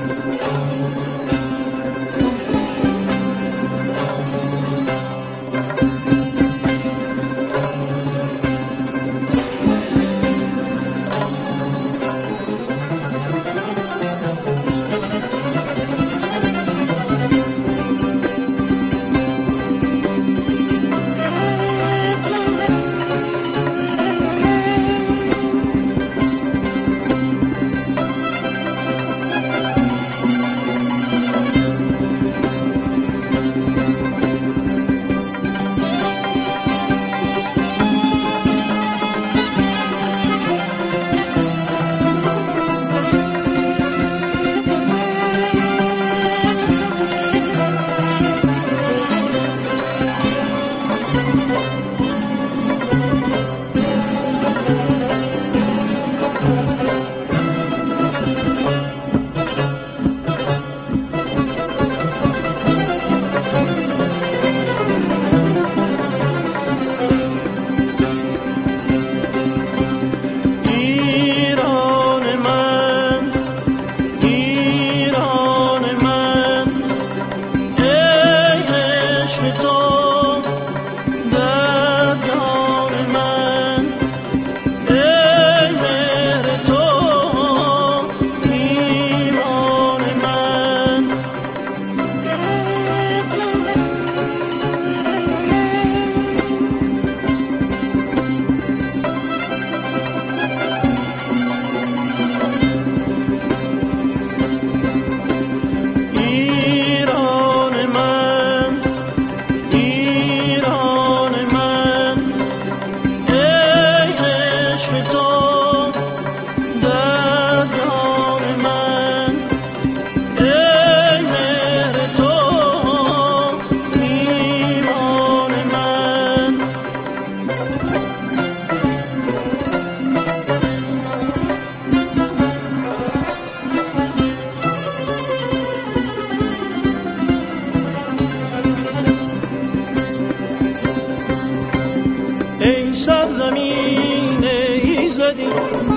سرزمین ایزدی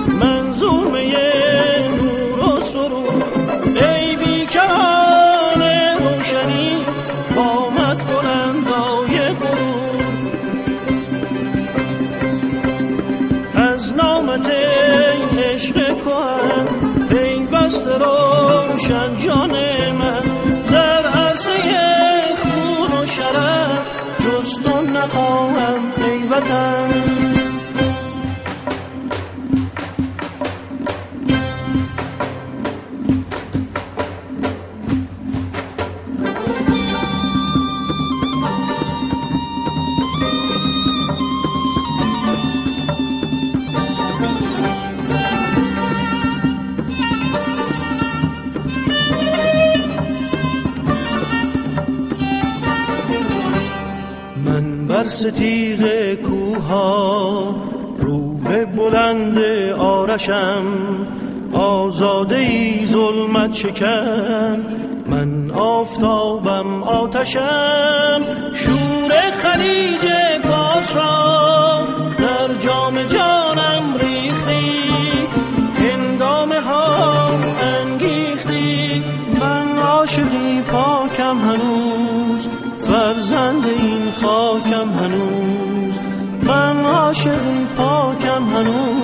منظومه نور و سرور، ای بیکران روشنی آمد بلندای غرور. از نامت عشق کهن پیوست روشن جان من، در عرصه خون و شرف جز تو نخواهم ای وطن. بر ستیغ کوها روح بلند آرشم، آزاده ای ظلمت شکن، من آفتابم آتشم. شور خلیج فارس را در جام جانم ریختی، هنگامه ها انگیختی. من عاشقی پاکم هنوز، فرزند این خاکم هنوز، من عاشقی پاکم هنوز.